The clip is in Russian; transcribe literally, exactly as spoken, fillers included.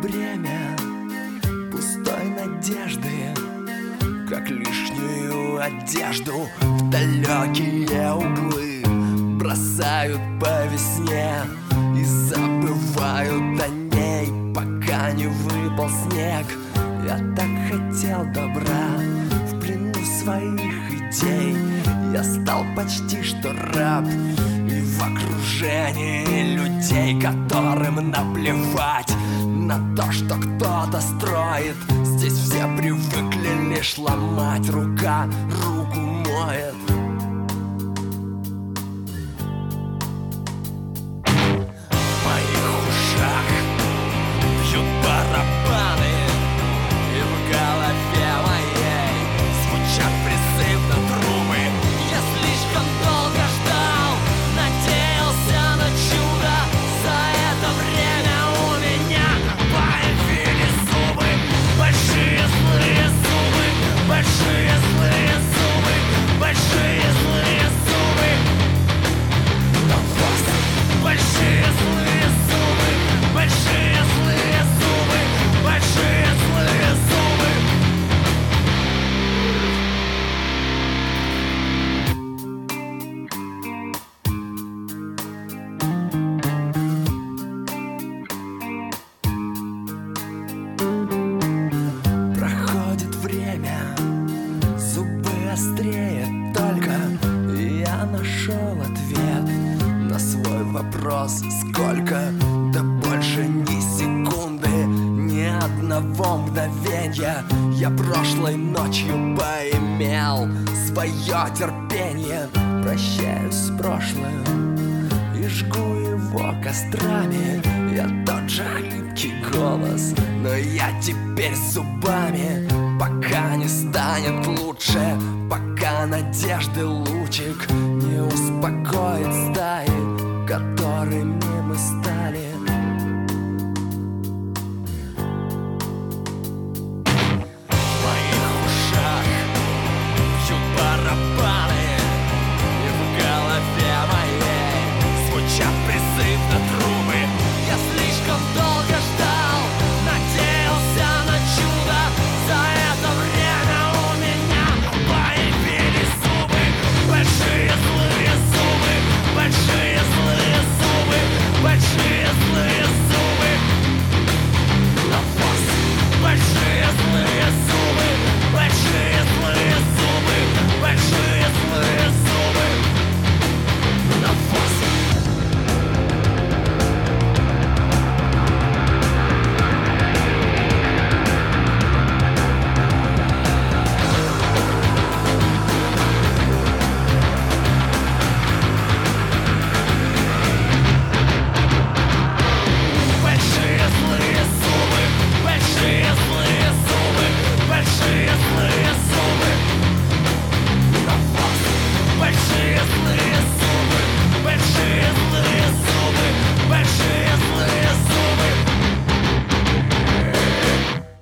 бремя пустой надежды, как лишнюю одежду в далекие углы бросают по весне и забывают о ней, пока не выпал снег. Я так хотел добра в плену своих идей. Я стал почти что раб, и в окружении людей, которым наплевать на то, что кто-то строит. Здесь все привыкли лишь ломать, рука руку моет. В моих ушах бьют барабаны, и в голове моей звучат призывно трубы. Я слишком долго ждал, надеялся на чудо. За это время у меня появились зубы, большие злые зубы, большие злые зубы, большие злые зубы. На вас большие злые зубы, большие злые зубы, большие злые зубы. Проходит время, зубы острее только, и я нашел ответ на свой вопрос. Сколько? Да больше ни секунды, ни одного мгновенья. Я прошлой ночью поимел свое терпение. Прощаюсь с прошлым и жгу его кострами. Я тот же хлипкий голос, но я теперь зубами. Пока не станет лучше, пока надежды лучик не успокоит стаи, которыми